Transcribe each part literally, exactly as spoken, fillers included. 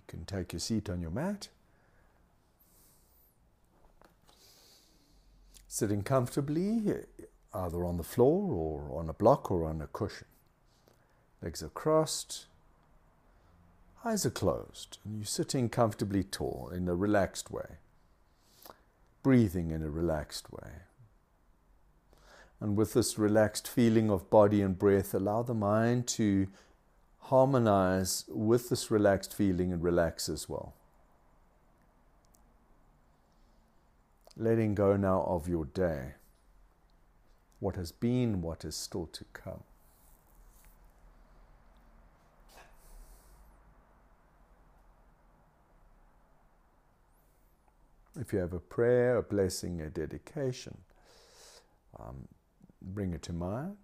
can take your seat on your mat. Sitting comfortably, either on the floor or on a block or on a cushion. Legs are crossed, eyes are closed, and you're sitting comfortably tall in a relaxed way, breathing in a relaxed way. And with this relaxed feeling of body and breath, allow the mind to harmonize with this relaxed feeling and relax as well. Letting go now of your day, what has been, what is still to come. If you have a prayer, a blessing, a dedication, um, bring it to mind.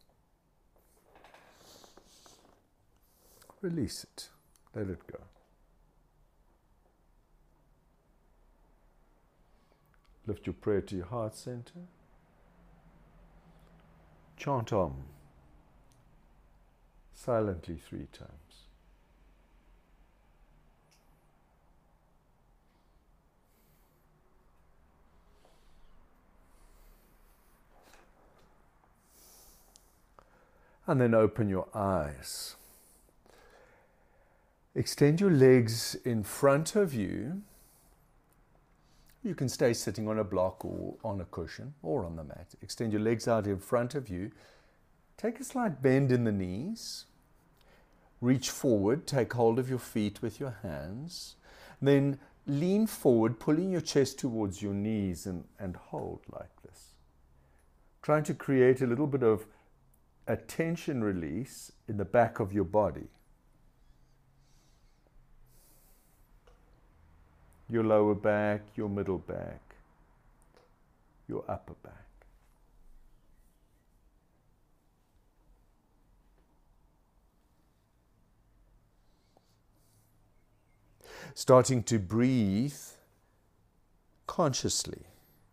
Release it. Let it go. Lift your prayer to your heart center. Chant Om silently three times. And then open your eyes. Extend your legs in front of you. You can stay sitting on a block or on a cushion or on the mat. Extend your legs out in front of you. Take a slight bend in the knees. Reach forward. Take hold of your feet with your hands. Then lean forward, pulling your chest towards your knees and, and hold like this. Trying to create a little bit of a tension release in the back of your body. Your lower back, your middle back, your upper back. Starting to breathe consciously.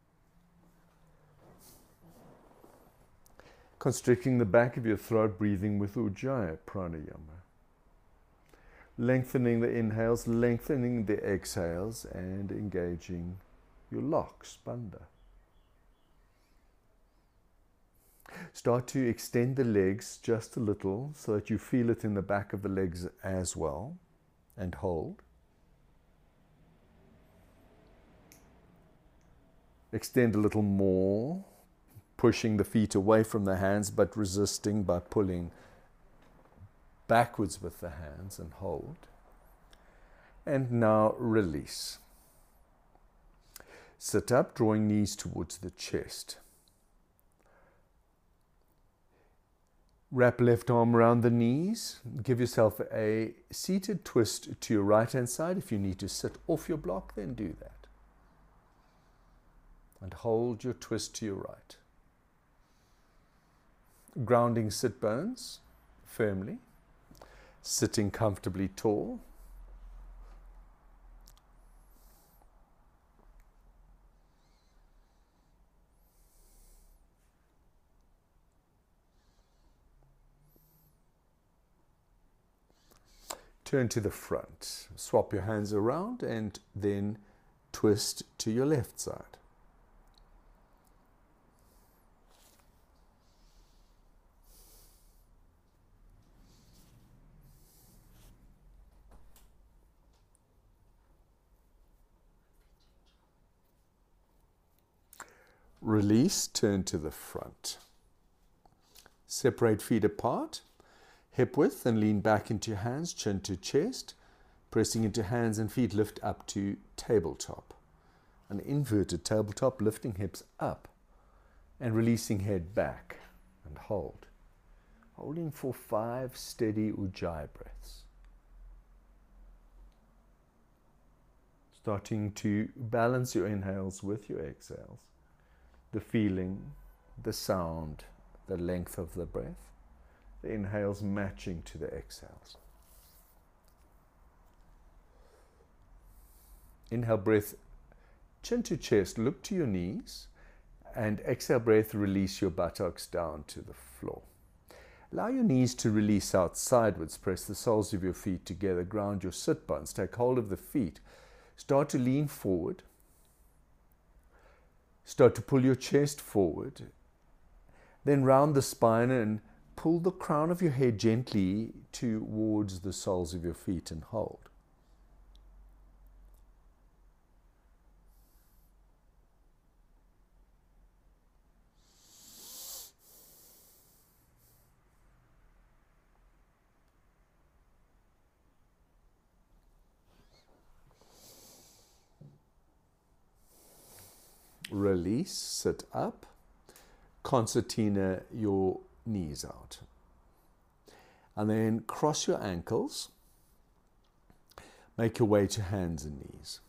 Constricting the back of your throat, breathing with Ujjayi Pranayama. Lengthening the inhales, lengthening the exhales, and engaging your locks, bandha. Start to extend the legs just a little so that you feel it in the back of the legs as well, and hold. Extend a little more, pushing the feet away from the hands, but resisting by pulling backwards with the hands, and hold. And now release. Sit up, drawing knees towards the chest. Wrap left arm around the knees. Give yourself a seated twist to your right hand side. If you need to sit off your block, then do that. And hold your twist to your right. Grounding sit bones firmly. Sitting comfortably tall. Turn to the front. Swap your hands around and then twist to your left side. Release, turn to the front. Separate feet apart, hip width, and lean back into your hands, chin to chest, pressing into hands and feet, lift up to tabletop. An inverted tabletop, lifting hips up and releasing head back, and hold. Holding for five steady Ujjayi breaths. Starting to balance your inhales with your exhales. The feeling, the sound, the length of the breath, the inhales matching to the exhales. Inhale breath, chin to chest, look to your knees, and exhale breath, release your buttocks down to the floor. Allow your knees to release out sideways. Press the soles of your feet together. Ground your sit bones. Take hold of the feet. Start to lean forward. Start to pull your chest forward. Then round the spine and pull the crown of your head gently towards the soles of your feet and hold. Release, sit up, concertina your knees out. And then cross your ankles, make your way to hands and knees.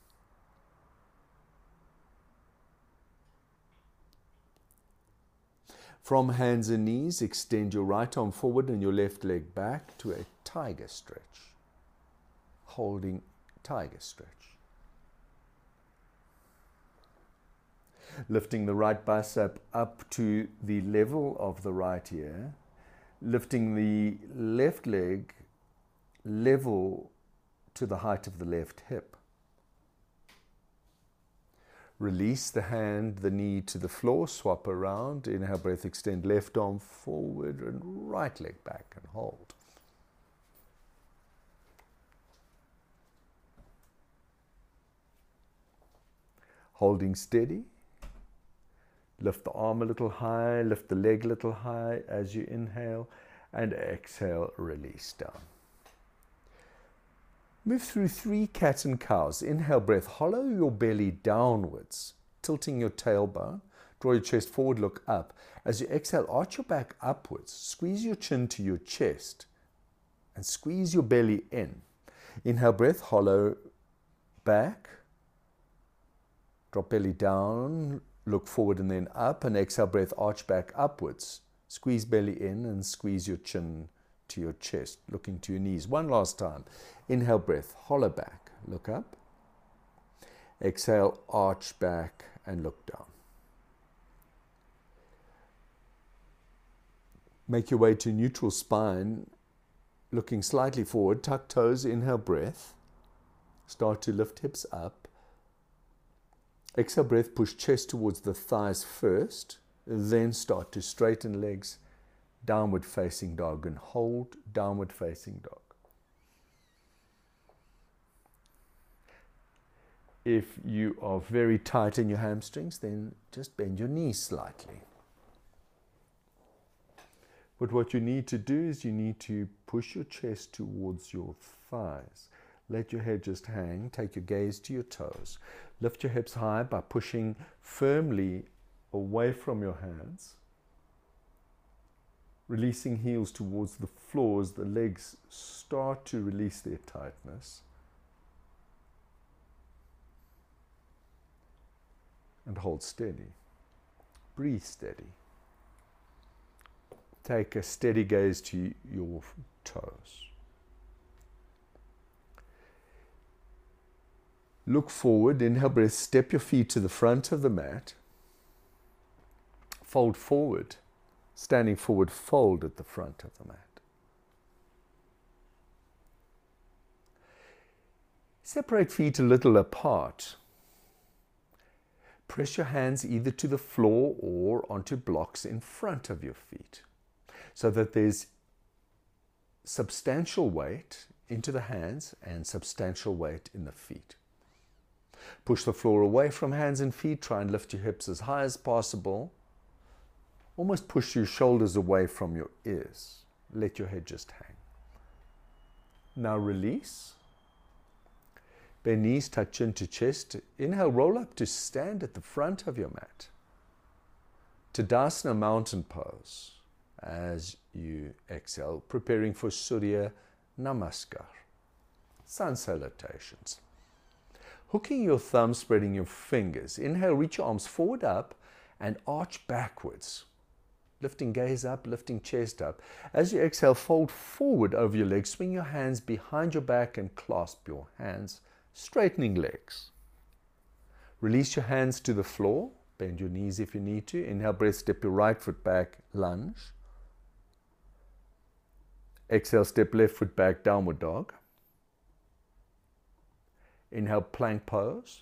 From hands and knees, extend your right arm forward and your left leg back to a tiger stretch, holding tiger stretch. Lifting the right bicep up to the level of the right ear. Lifting the left leg level to the height of the left hip. Release the hand, the knee to the floor, swap around. Inhale, breath, extend left arm forward and right leg back and hold. Holding steady. Lift the arm a little high, lift the leg a little high as you inhale, and exhale, release down. Move through three cat and cows. Inhale, breath, hollow your belly downwards, tilting your tailbone. Draw your chest forward, look up. As you exhale, arch your back upwards. Squeeze your chin to your chest and squeeze your belly in. Inhale, breath, hollow back. Drop belly down. Look forward and then up, and exhale, breath, arch back upwards. Squeeze belly in and squeeze your chin to your chest, looking to your knees. One last time. Inhale, breath, hollow back, look up. Exhale, arch back and look down. Make your way to neutral spine, looking slightly forward. Tuck toes, inhale, breath. Start to lift hips up. Exhale, breath, push chest towards the thighs first, then start to straighten legs, downward facing dog, and hold downward facing dog. If you are very tight in your hamstrings, then just bend your knees slightly. But what you need to do is you need to push your chest towards your thighs. Let your head just hang. Take your gaze to your toes. Lift your hips high by pushing firmly away from your hands. Releasing heels towards the floor as the legs start to release their tightness. And hold steady. Breathe steady. Take a steady gaze to your toes. Look forward, inhale, breath, step your feet to the front of the mat. Fold forward, standing forward, fold at the front of the mat. Separate feet a little apart. Press your hands either to the floor or onto blocks in front of your feet so that there's substantial weight into the hands and substantial weight in the feet. Push the floor away from hands and feet. Try and lift your hips as high as possible. Almost push your shoulders away from your ears. Let your head just hang. Now release. Bend knees, touch chin to chest. Inhale, roll up to stand at the front of your mat. Tadasana, mountain pose. As you exhale, preparing for Surya Namaskar. Sun salutations. Hooking your thumbs, spreading your fingers. Inhale, reach your arms forward up and arch backwards. Lifting gaze up, lifting chest up. As you exhale, fold forward over your legs. Swing your hands behind your back and clasp your hands, straightening legs. Release your hands to the floor. Bend your knees if you need to. Inhale, breath, step your right foot back, lunge. Exhale, step left foot back, downward dog. Inhale, plank pose.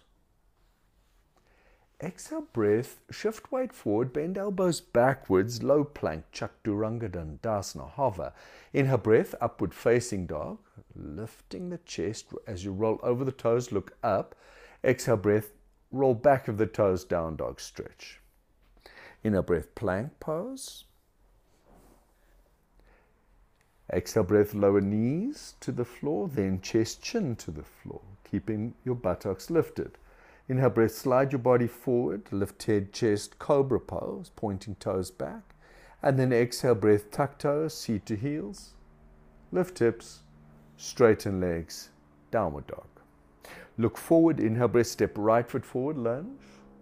Exhale, breath, shift weight forward, bend elbows backwards, low plank, Chaturanga Dandasana, hover. Inhale, breath, upward facing dog, lifting the chest as you roll over the toes, look up. Exhale, breath, roll back of the toes, down dog, stretch. Inhale, breath, plank pose. Exhale, breath, lower knees to the floor, then chest, chin to the floor, keeping your buttocks lifted. Inhale, breath, slide your body forward, lift head, chest, cobra pose, pointing toes back. And then exhale, breath, tuck toes, seat to heels, lift hips, straighten legs, downward dog. Look forward, inhale, breath, step right foot forward, lunge.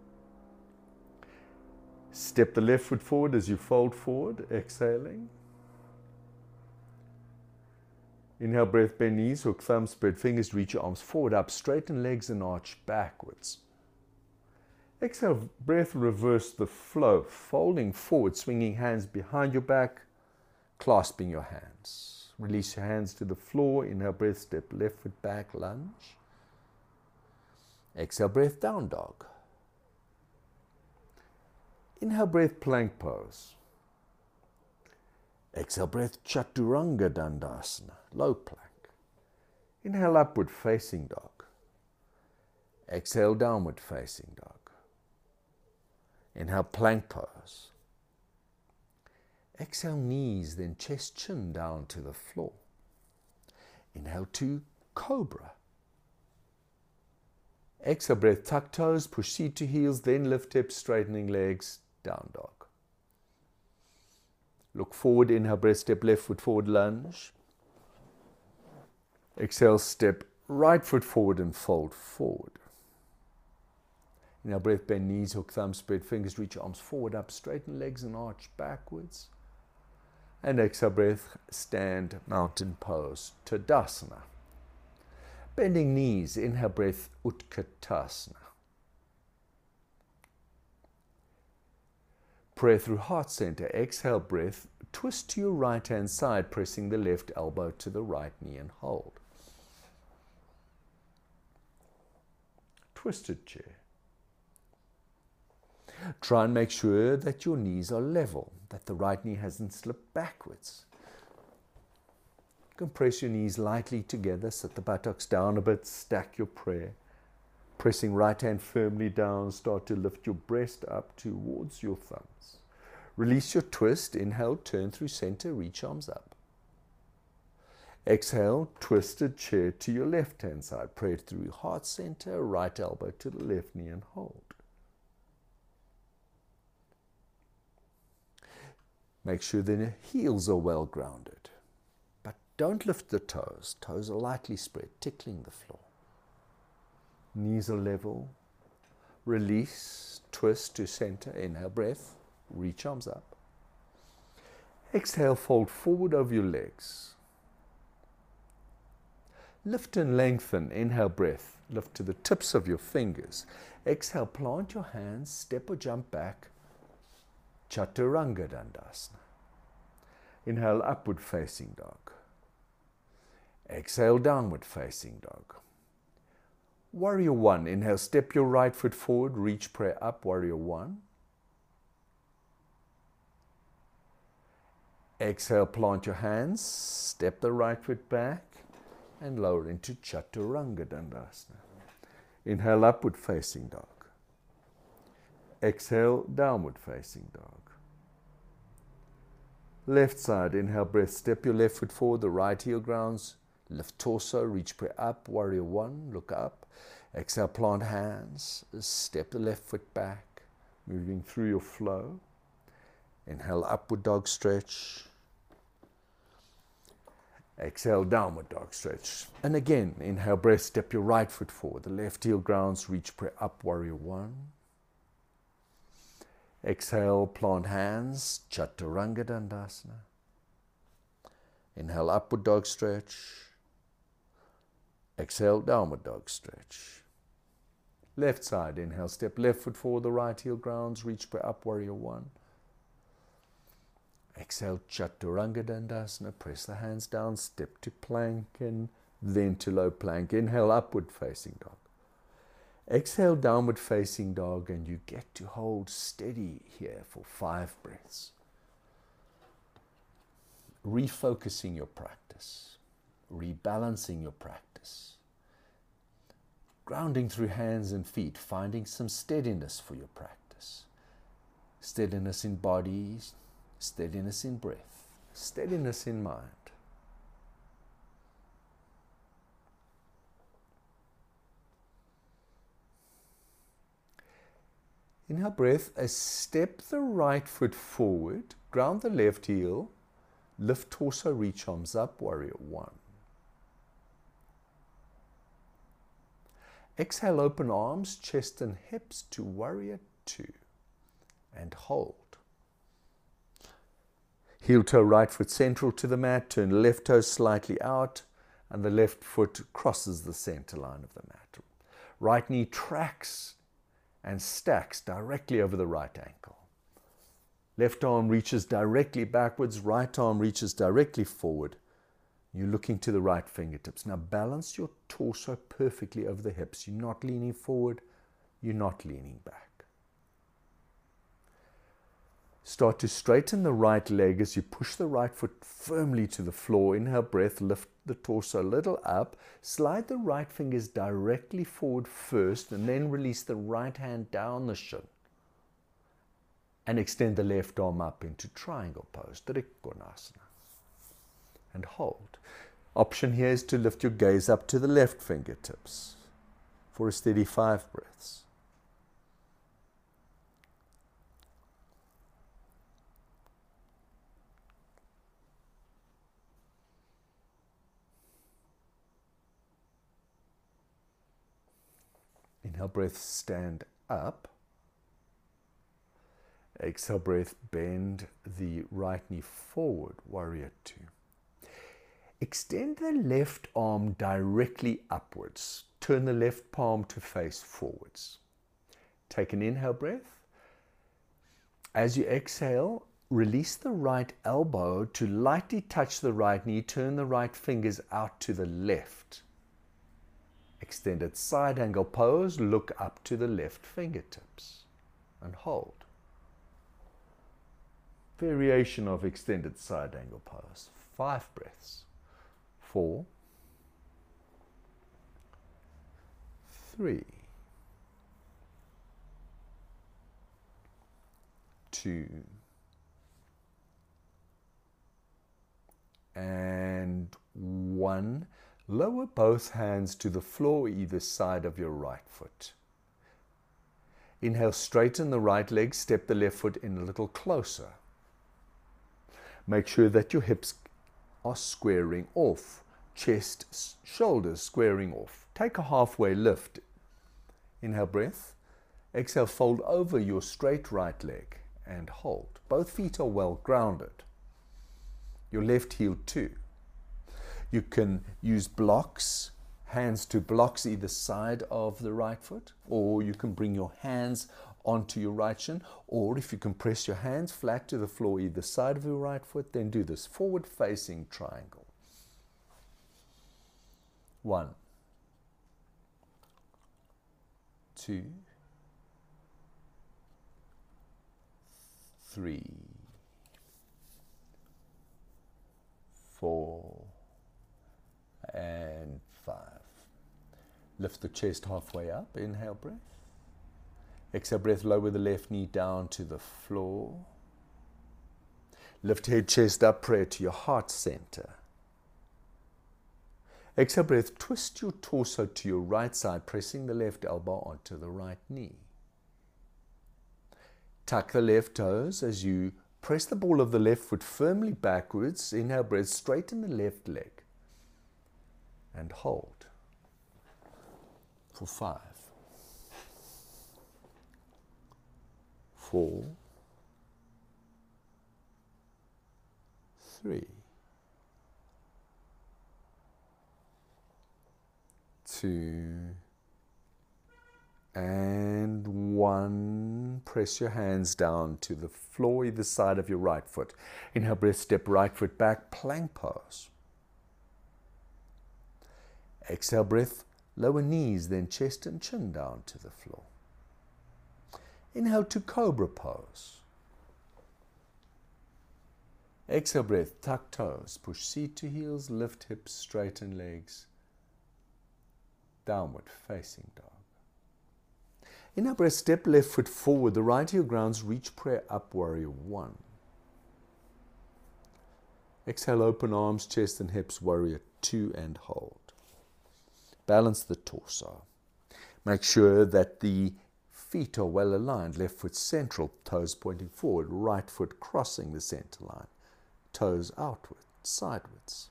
Step the left foot forward as you fold forward, exhaling. Inhale, breath, bend knees, hook thumbs, spread fingers, reach your arms forward, up, straighten legs and arch backwards. Exhale, breath, reverse the flow, folding forward, swinging hands behind your back, clasping your hands. Release your hands to the floor. Inhale, breath, step left foot back, lunge. Exhale, breath, down dog. Inhale, breath, plank pose. Exhale, breath, Chaturanga Dandasana, low plank. Inhale, upward facing dog. Exhale, downward facing dog. Inhale, plank pose. Exhale, knees, then chest, chin down to the floor. Inhale to cobra. Exhale, breath, tuck toes, push seat to heels, then lift hips, straightening legs, down dog. Look forward, inhale, breath, step left foot forward, lunge. Exhale, step right foot forward and fold forward. Inhale, breath, bend knees, hook thumbs, spread fingers, reach your arms forward, up, straighten legs and arch backwards. And exhale, breath, stand, mountain pose, Tadasana. Bending knees, inhale, breath, Utkatasana. Prayer through heart center. Exhale, breath, twist to your right hand side, pressing the left elbow to the right knee and hold. Twisted chair. Try and make sure that your knees are level, that the right knee hasn't slipped backwards. You can press your knees lightly together, sit the buttocks down a bit, stack your prayer. Pressing right hand firmly down, start to lift your breast up towards your thumbs. Release your twist, inhale, turn through center, reach arms up. Exhale, twisted chair to your left hand side. Pray through heart center, right elbow to the left knee and hold. Make sure the heels are well grounded. But don't lift the toes. Toes are lightly spread, tickling the floor. Knees are level. Release, twist to center. Inhale, breath. Reach arms up. Exhale, fold forward over your legs. Lift and lengthen. Inhale, breath. Lift to the tips of your fingers. Exhale, plant your hands, step or jump back. Chaturanga Dandasana. Inhale, upward facing dog. Exhale, downward facing dog. Warrior one. Inhale, step your right foot forward, reach prayer up, warrior one. Exhale, plant your hands, step the right foot back and lower into Chaturanga Dandasana. Inhale, upward facing dog. Exhale, downward facing dog. Left side, inhale, breath, step your left foot forward, the right heel grounds, lift torso, reach prayer up, warrior one, look up. Exhale, plant hands, step the left foot back, moving through your flow. Inhale, upward dog stretch. Exhale, downward dog stretch. And again, inhale, breath, step your right foot forward, the left heel grounds, reach prayer up, warrior one. Exhale, plant hands, Chaturanga Dandasana. Inhale, upward dog stretch. Exhale, downward dog stretch. Left side, inhale, step left foot forward, the right heel grounds, reach prayer up, warrior one. Exhale, Chaturanga Dandasana. Press the hands down, step to plank and then to low plank. Inhale, upward facing dog. Exhale, downward facing dog, and you get to hold steady here for five breaths. Refocusing your practice, rebalancing your practice, grounding through hands and feet, finding some steadiness for your practice. Steadiness in body, steadiness in breath, steadiness in mind. Inhale, breath, a step the right foot forward, ground the left heel, lift torso, reach arms up, warrior one. Exhale, open arms, chest and hips to warrior two, and hold. Heel toe, right foot central to the mat, turn left toe slightly out, and the left foot crosses the center line of the mat. Right knee tracks and stacks directly over the right ankle. Left arm reaches directly backwards, right arm reaches directly forward. You're looking to the right fingertips. Now balance your torso perfectly over the hips. You're not leaning forward, you're not leaning back. Start to straighten the right leg as you push the right foot firmly to the floor. Inhale, breath, lift the torso a little up. Slide the right fingers directly forward first and then release the right hand down the shin. And extend the left arm up into triangle pose, Trikonasana. And hold. Option here is to lift your gaze up to the left fingertips for a steady five breaths. Inhale, breath, stand up. Exhale, breath, bend the right knee forward, warrior two. Extend the left arm directly upwards. Turn the left palm to face forwards. Take an inhale breath. As you exhale, release the right elbow to lightly touch the right knee. Turn the right fingers out to the left. Extended side angle pose, look up to the left fingertips and hold. Variation of extended side angle pose. Five breaths. Four, three, two, and one. Lower both hands to the floor either side of your right foot. Inhale, straighten the right leg, step the left foot in a little closer. Make sure that your hips are squaring off, chest, shoulders squaring off. Take a halfway lift. Inhale, breath. Exhale, fold over your straight right leg and hold. Both feet are well grounded. Your left heel too. You can use blocks, hands to blocks either side of the right foot, or you can bring your hands onto your right shin, or if you can press your hands flat to the floor either side of your right foot, then do this forward facing triangle. One, two, three, four, and five. Lift the chest halfway up. Inhale, breath. Exhale, breath, lower the left knee down to the floor. Lift head, chest up, prayer to your heart center. Exhale, breath, twist your torso to your right side, pressing the left elbow onto the right knee. Tuck the left toes as you press the ball of the left foot firmly backwards. Inhale, breath, straighten the left leg. And hold for five, four, three, two, And one. Press your hands down to the floor either side of your right foot. Inhale, breath, step right foot back, plank pose. Exhale, breath, lower knees, then chest and chin down to the floor. Inhale to cobra pose. Exhale, breath, tuck toes, push seat to heels, lift hips, straighten legs. Downward facing dog. Inhale, breath, step left foot forward, the right heel grounds, reach prayer up, warrior one. Exhale, open arms, chest and hips, warrior two, and hold. Balance the torso. Make sure that the feet are well aligned, left foot central, toes pointing forward, right foot crossing the center line, toes outward, sideways.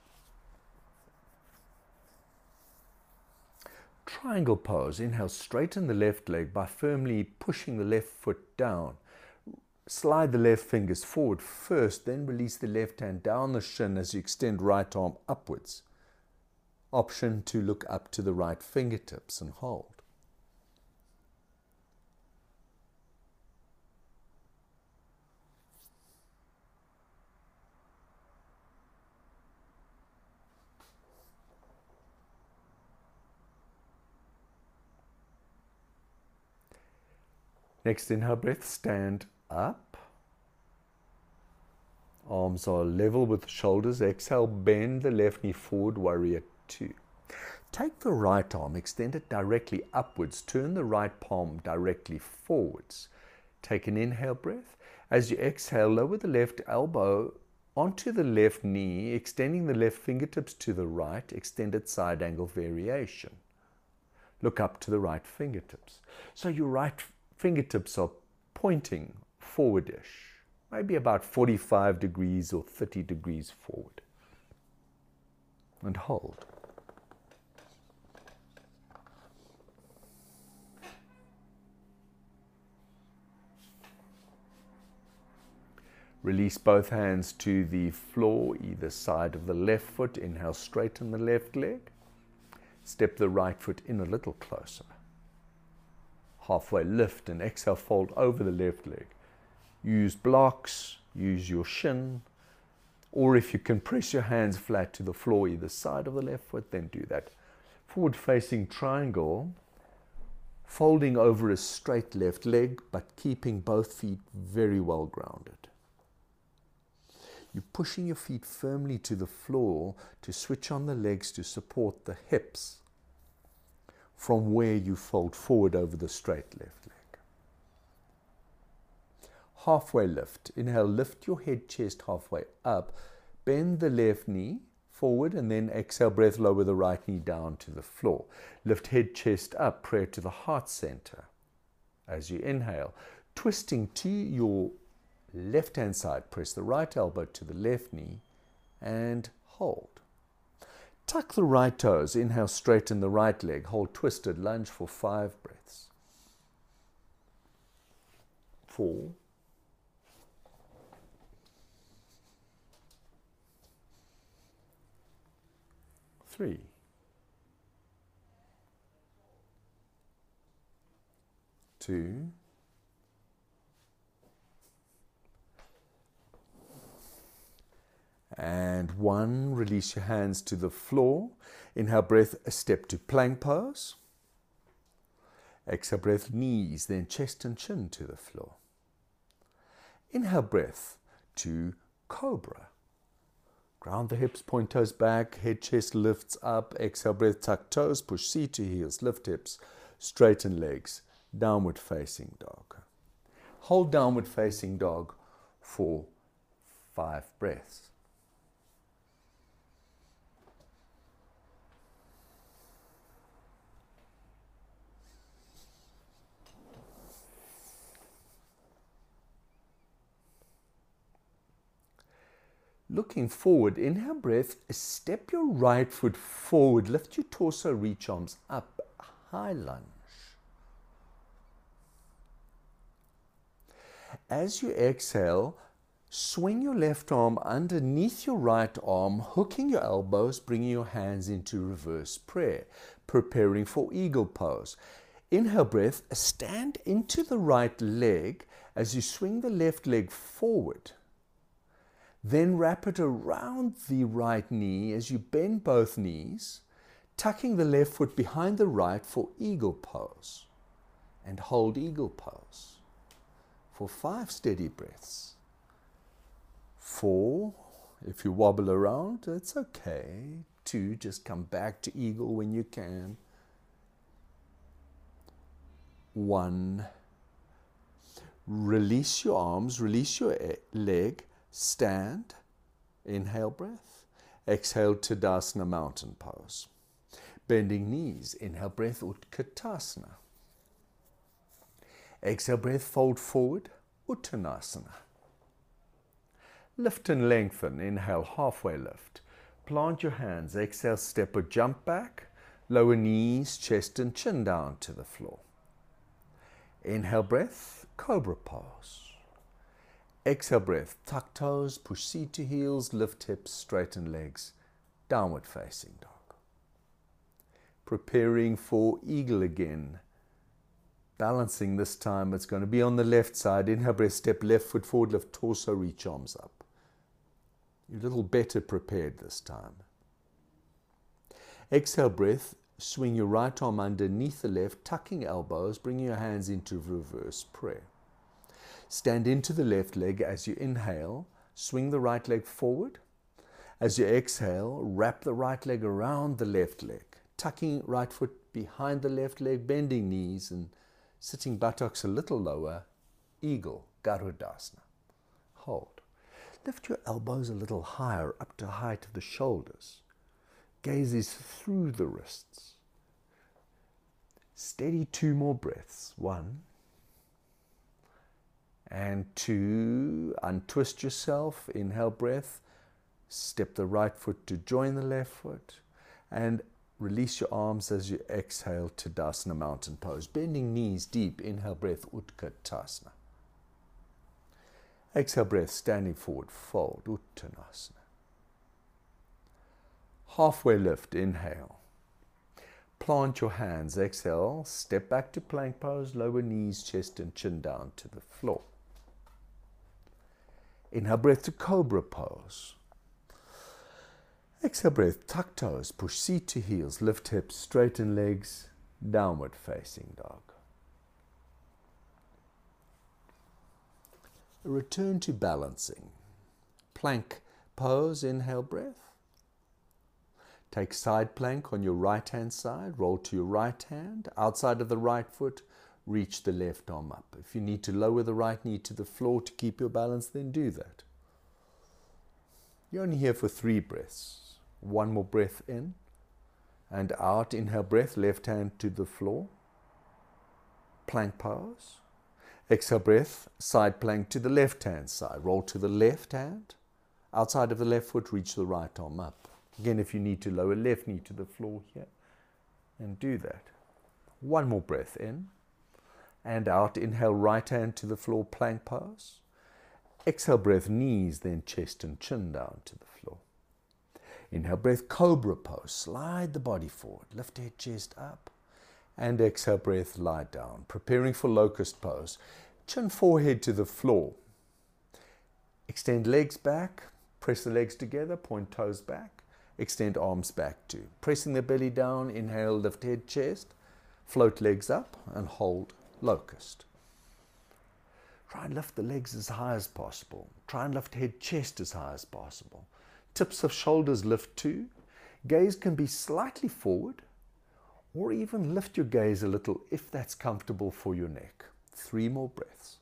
Triangle pose. Inhale, straighten the left leg by firmly pushing the left foot down. Slide the left fingers forward first, then release the left hand down the shin as you extend right arm upwards. Option to look up to the right fingertips and hold. Next inhale breath, stand up. Arms are level with the shoulders. Exhale, bend the left knee forward, warrior two. Take the right arm, extend it directly upwards. Turn the right palm directly forwards. Take an inhale breath. As you exhale, lower the left elbow onto the left knee, extending the left fingertips to the right, extended side angle variation. Look up to the right fingertips. So your right fingertips are pointing forwardish, maybe about forty-five degrees or thirty degrees forward. And hold. Release both hands to the floor, either side of the left foot. Inhale, straighten the left leg. Step the right foot in a little closer. Halfway lift and exhale, fold over the left leg. Use blocks, use your shin, or if you can press your hands flat to the floor either side of the left foot, then do that. Forward facing triangle, folding over a straight left leg, but keeping both feet very well grounded. You're pushing your feet firmly to the floor to switch on the legs to support the hips from where you fold forward over the straight left leg. Halfway lift. Inhale, lift your head, chest halfway up. Bend the left knee forward and then exhale, breath, lower the right knee down to the floor. Lift head, chest up, prayer to the heart center. As you inhale, twisting to your left hand side, press the right elbow to the left knee and hold. Tuck the right toes, inhale, straighten the right leg, hold twisted, lunge for five breaths. Four. Three. Two. And one, release your hands to the floor. Inhale, breath, a step to plank pose. Exhale, breath, knees, then chest and chin to the floor. Inhale, breath to cobra. Ground the hips, point toes back, head, chest lifts up. Exhale, breath, tuck toes, push seat to heels, lift hips, straighten legs, downward facing dog. Hold downward facing dog for five breaths. Looking forward, inhale breath, step your right foot forward, lift your torso, reach arms up, high lunge. As you exhale, swing your left arm underneath your right arm, hooking your elbows, bringing your hands into reverse prayer, preparing for eagle pose. Inhale breath, stand into the right leg as you swing the left leg forward. Then wrap it around the right knee as you bend both knees, tucking the left foot behind the right for eagle pose. And hold eagle pose for five steady breaths. Four, if you wobble around, it's okay. Two, just come back to eagle when you can. One, release your arms, release your leg, stand, inhale breath, exhale Tadasana mountain pose. Bending knees, inhale breath, Utkatasana. Exhale breath, fold forward, Uttanasana. Lift and lengthen, inhale, halfway lift. Plant your hands, exhale, step or jump back, lower knees, chest and chin down to the floor. Inhale breath, cobra pose. Exhale breath, tuck toes, push seat to heels, lift hips, straighten legs, downward facing dog. Preparing for eagle again. Balancing this time, it's going to be on the left side. Inhale breath, step left foot forward, lift torso, reach arms up. You're a little better prepared this time. Exhale breath, swing your right arm underneath the left, tucking elbows, bringing your hands into reverse prayer. Stand into the left leg as you inhale, swing the right leg forward. As you exhale, wrap the right leg around the left leg, tucking right foot behind the left leg, bending knees and sitting buttocks a little lower, eagle, Garudasana. Hold. Lift your elbows a little higher, up to the height of the shoulders. Gaze is through the wrists. Steady two more breaths. One. And two. Untwist yourself. Inhale breath. Step the right foot to join the left foot. And release your arms as you exhale to Tadasana mountain pose. Bending knees deep. Inhale breath, Utkatasana. Exhale breath, standing forward, fold, Uttanasana. Halfway lift, inhale. Plant your hands, exhale, step back to plank pose, lower knees, chest and chin down to the floor. Inhale breath to cobra pose. Exhale breath, tuck toes, push seat to heels, lift hips, straighten legs, downward facing dog. Return to balancing. Plank pose, inhale breath. Take side plank on your right hand side, roll to your right hand, outside of the right foot, reach the left arm up. If you need to lower the right knee to the floor to keep your balance, then do that. You're only here for three breaths. One more breath in and out. Inhale breath, left hand to the floor. Plank pose. Exhale breath, side plank to the left hand side. Roll to the left hand. Outside of the left foot, reach the right arm up. Again, if you need to lower left knee to the floor here, and do that. One more breath in and out. Inhale, right hand to the floor, plank pose. Exhale breath, knees, then chest and chin down to the floor. Inhale breath, cobra pose. Slide the body forward, lift head, chest up. And exhale breath, lie down. Preparing for locust pose. Chin, forehead to the floor. Extend legs back. Press the legs together. Point toes back. Extend arms back too. Pressing the belly down. Inhale, lift head, chest. Float legs up and hold locust. Try and lift the legs as high as possible. Try and lift head, chest as high as possible. Tips of shoulders lift too. Gaze can be slightly forward, or even lift your gaze a little if that's comfortable for your neck. Three more breaths.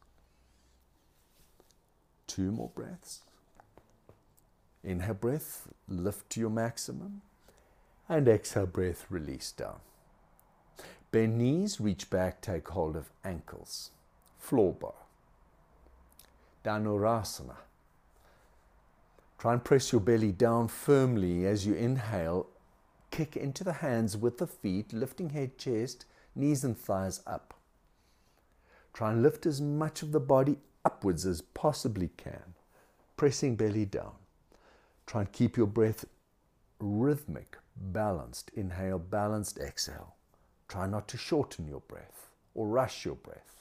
Two more breaths. Inhale breath, lift to your maximum. And exhale breath, release down. Bend knees, reach back, take hold of ankles. Floor bar. Dhanurasana. Try and press your belly down firmly as you inhale. Kick into the hands with the feet, lifting head, chest, knees and thighs up. Try and lift as much of the body upwards as possibly can, pressing belly down. Try and keep your breath rhythmic, balanced. Inhale, balanced, exhale. Try not to shorten your breath or rush your breath.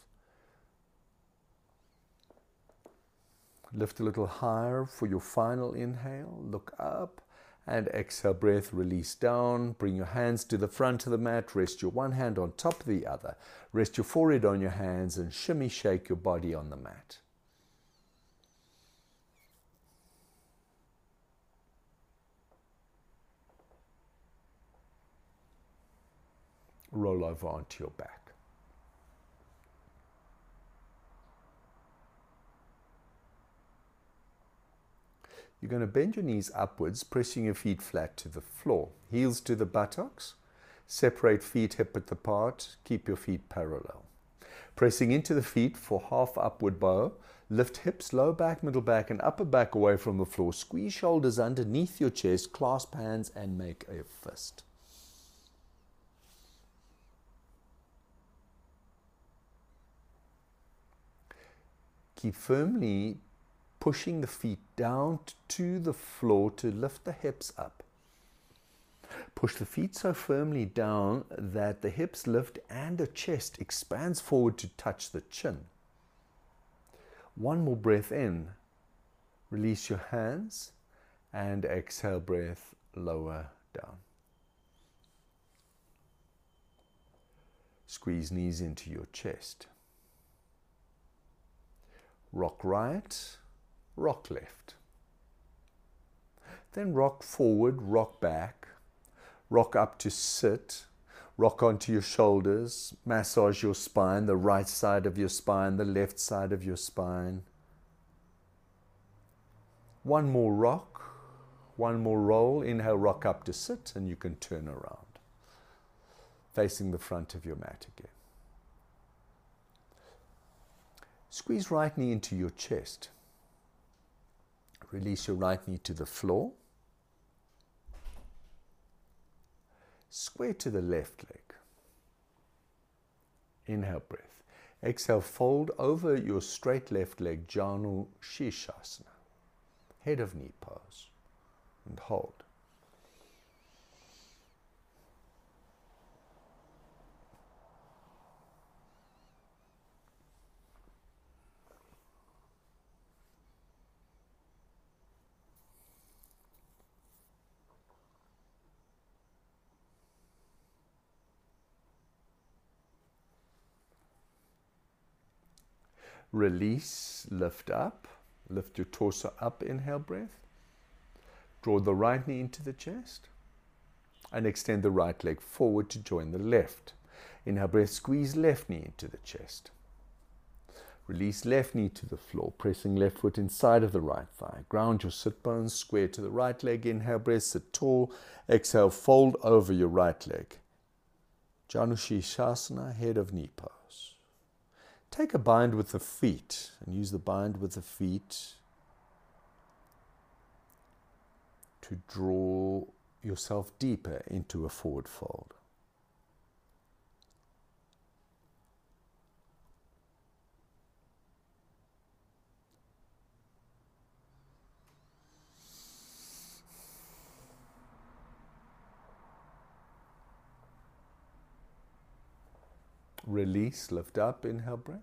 Lift a little higher for your final inhale. Look up and exhale, breath, release down. Bring your hands to the front of the mat. Rest your one hand on top of the other. Rest your forehead on your hands and shimmy shake your body on the mat. Roll over onto your back. You're going to bend your knees upwards, pressing your feet flat to the floor. Heels to the buttocks. Separate feet hip width apart. Keep your feet parallel. Pressing into the feet for half upward bow. Lift hips, low back, middle back, and upper back away from the floor. Squeeze shoulders underneath your chest. Clasp hands and make a fist. Keep firmly pushing the feet down to the floor to lift the hips up. Push the feet so firmly down that the hips lift and the chest expands forward to touch the chin. One more breath in. Release your hands and exhale, breath, lower down. Squeeze knees into your chest. Rock right, rock left. Then rock forward, rock back, rock up to sit, rock onto your shoulders, massage your spine, the right side of your spine, the left side of your spine. One more rock, one more roll. Inhale, rock up to sit, and you can turn around, facing the front of your mat again. Squeeze right knee into your chest. Release your right knee to the floor. Square to the left leg. Inhale, breath. Exhale, fold over your straight left leg, Janu Shirshasana. Head of knee pose. And hold. Release, lift up, lift your torso up, inhale, breath. Draw the right knee into the chest and extend the right leg forward to join the left. Inhale, breath, squeeze left knee into the chest. Release left knee to the floor, pressing left foot inside of the right thigh. Ground your sit bones, square to the right leg. Inhale, breath, sit tall. Exhale, fold over your right leg. Janu Shirshasana, head of knee pose. Take a bind with the feet and use the bind with the feet to draw yourself deeper into a forward fold. Release, lift up, inhale, breath.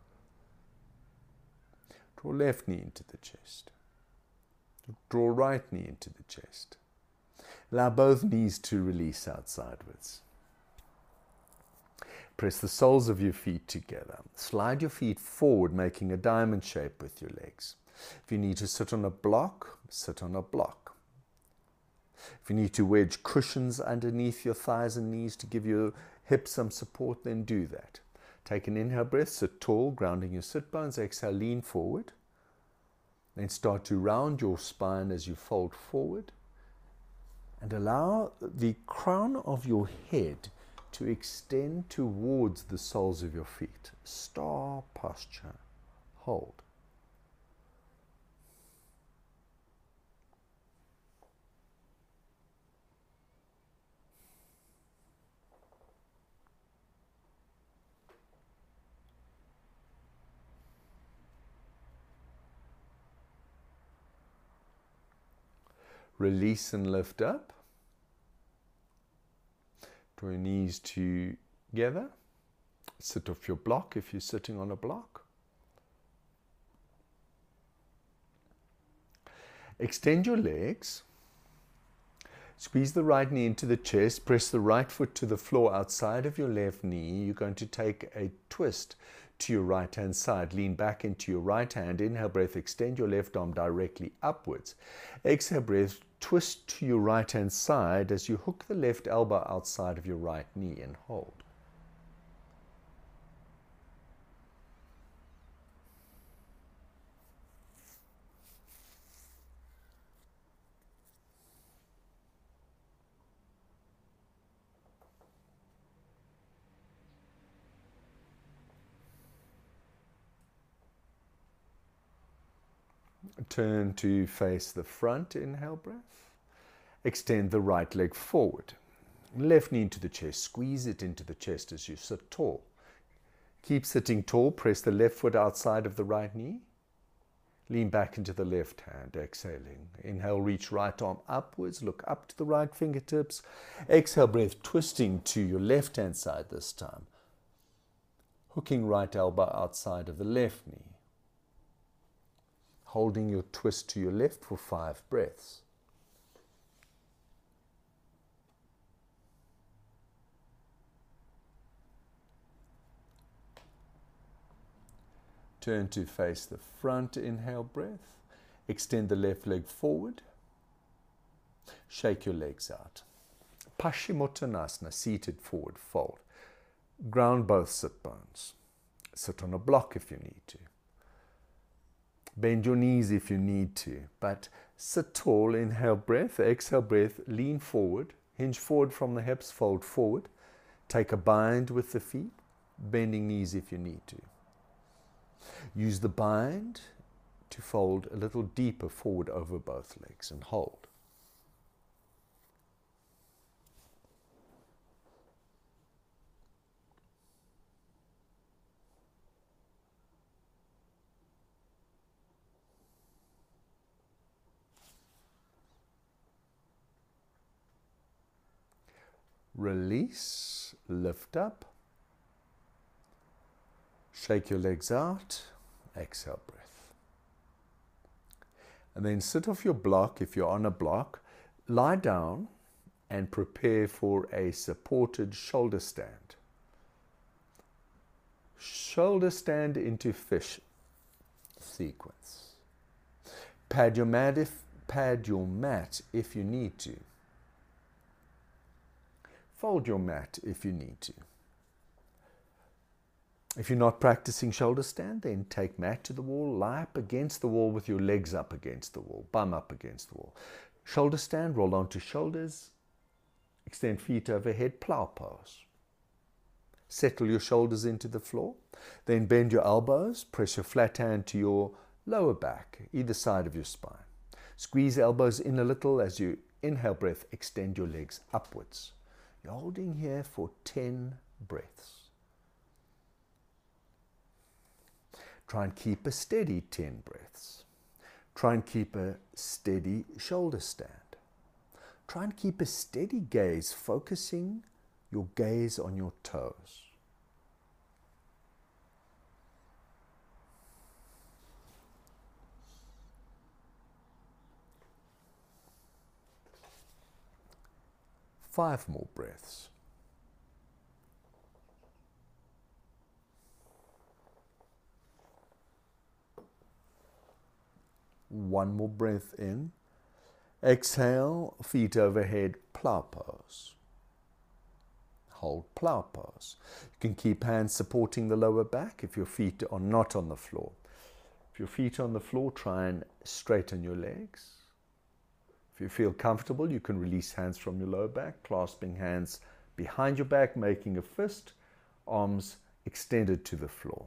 Draw left knee into the chest. Draw right knee into the chest. Allow both knees to release out sideways. Press the soles of your feet together. Slide your feet forward, making a diamond shape with your legs. If you need to sit on a block, sit on a block. If you need to wedge cushions underneath your thighs and knees to give your hips some support, then do that. Take an inhale breath, sit tall, grounding your sit bones. Exhale, lean forward. Then start to round your spine as you fold forward. And allow the crown of your head to extend towards the soles of your feet. Star posture. Hold. Release and lift up. Draw your knees to together. Sit off your block if you're sitting on a block. Extend your legs. Squeeze the right knee into the chest. Press the right foot to the floor outside of your left knee. You're going to take a twist to your right hand side. Lean back into your right hand. Inhale breath. Extend your left arm directly upwards. Exhale breath. Twist to your right hand side as you hook the left elbow outside of your right knee and hold. Turn to face the front, inhale breath. Extend the right leg forward. Left knee into the chest, squeeze it into the chest as you sit tall. Keep sitting tall, press the left foot outside of the right knee. Lean back into the left hand, exhaling. Inhale, reach right arm upwards, look up to the right fingertips. Exhale, breath, twisting to your left hand side this time. Hooking right elbow outside of the left knee. Holding your twist to your left for five breaths. Turn to face the front, inhale breath. Extend the left leg forward. Shake your legs out. Paschimottanasana, seated forward fold. Ground both sit bones. Sit on a block if you need to. Bend your knees if you need to, but sit tall, inhale breath, exhale breath, lean forward, hinge forward from the hips, fold forward. Take a bind with the feet, bending knees if you need to. Use the bind to fold a little deeper forward over both legs and hold. Release, lift up, shake your legs out, exhale breath. And then sit off your block if you're on a block, lie down and prepare for a supported shoulder stand. Shoulder stand into fish sequence. Pad your mat if, pad your mat if you need to. Fold your mat if you need to. If you're not practicing shoulder stand, then take mat to the wall, lie up against the wall with your legs up against the wall, bum up against the wall. Shoulder stand, roll onto shoulders, extend feet overhead, plow pose. Settle your shoulders into the floor, then bend your elbows, press your flat hand to your lower back, either side of your spine. Squeeze elbows in a little as you inhale breath, extend your legs upwards. You're holding here for ten breaths. Try and keep a steady ten breaths. Try and keep a steady shoulder stand. Try and keep a steady gaze, focusing your gaze on your toes. Five more breaths. One more breath in. Exhale, feet overhead, plow pose. Hold plow pose. You can keep hands supporting the lower back if your feet are not on the floor. If your feet are on the floor, try and straighten your legs. If you feel comfortable, you can release hands from your lower back, clasping hands behind your back, making a fist, arms extended to the floor.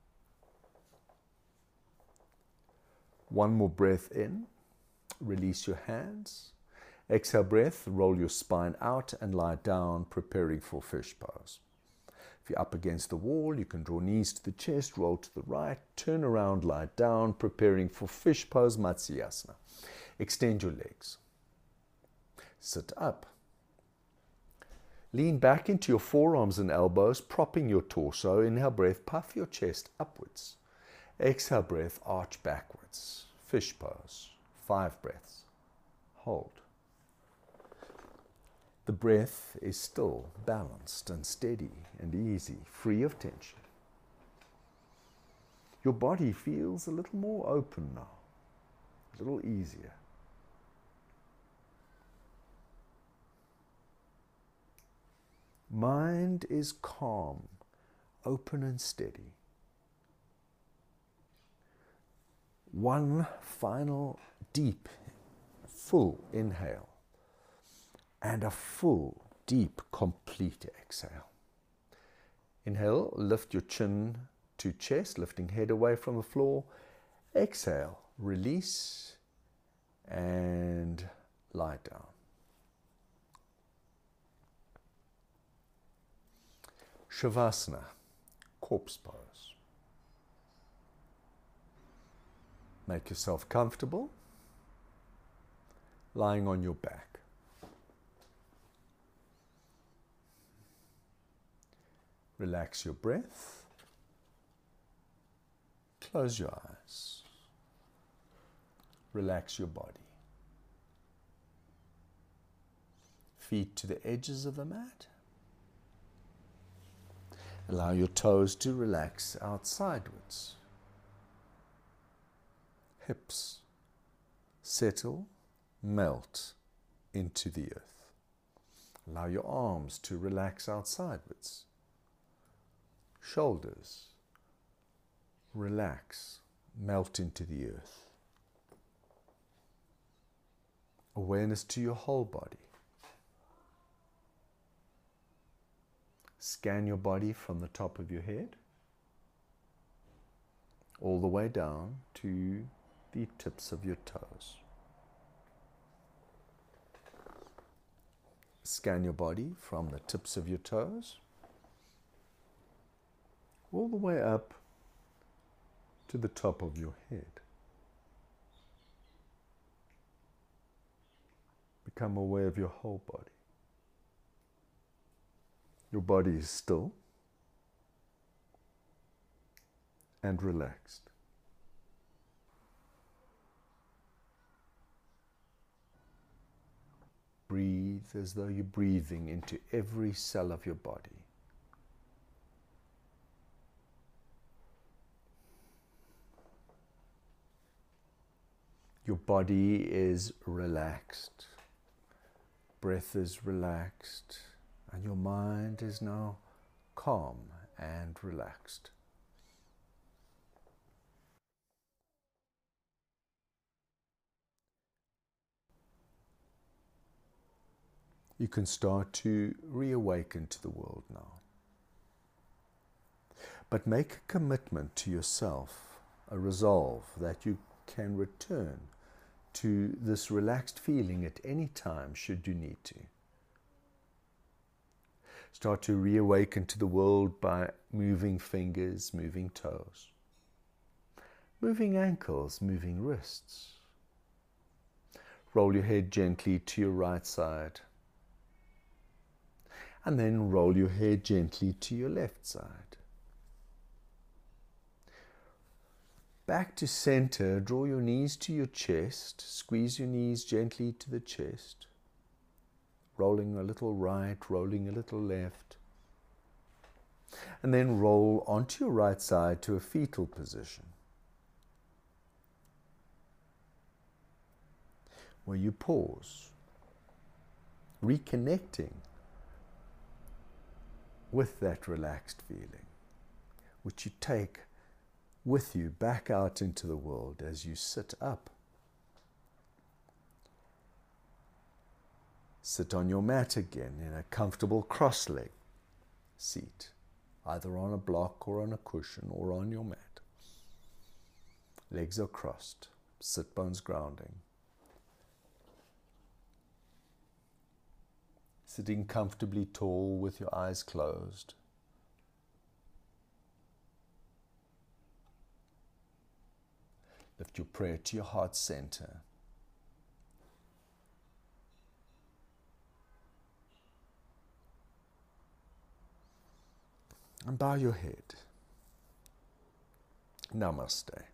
One more breath in, release your hands. Exhale breath, roll your spine out and lie down, preparing for fish pose. If you're up against the wall, you can draw knees to the chest, roll to the right, turn around, lie down, preparing for fish pose, Matsyasana. Extend your legs. Sit up. Lean back into your forearms and elbows, propping your torso. Inhale breath, puff your chest upwards. Exhale breath, arch backwards. Fish pose. Five breaths. Hold. The breath is still balanced and steady and easy, free of tension. Your body feels a little more open now, a little easier. Mind is calm, open and steady. One final deep, full inhale and a full, deep, complete exhale. Inhale, lift your chin to chest, lifting head away from the floor. Exhale, release and lie down. Shavasana, corpse pose. Make yourself comfortable, lying on your back. Relax your breath. Close your eyes. Relax your body. Feet to the edges of the mat. Allow your toes to relax out sideways. Hips settle, melt into the earth. Allow your arms to relax out sideways. Shoulders relax, melt into the earth. Awareness to your whole body. Scan your body from the top of your head all the way down to the tips of your toes. Scan your body from the tips of your toes all the way up to the top of your head. Become aware of your whole body. Your body is still and relaxed. Breathe as though you're breathing into every cell of your body. Your body is relaxed. Breath is relaxed. And your mind is now calm and relaxed. You can start to reawaken to the world now. But make a commitment to yourself, a resolve that you can return to this relaxed feeling at any time should you need to. Start to reawaken to the world by moving fingers, moving toes, moving ankles, moving wrists. Roll your head gently to your right side. And then roll your head gently to your left side. Back to center, draw your knees to your chest, squeeze your knees gently to the chest, rolling a little right, rolling a little left, and then roll onto your right side to a fetal position, where you pause, reconnecting with that relaxed feeling, which you take with you back out into the world as you sit up. Sit on your mat again in a comfortable cross-leg seat, either on a block or on a cushion or on your mat. Legs are crossed, sit bones grounding. Sitting comfortably tall with your eyes closed. Lift your prayer to your heart center. And bow your head. Namaste.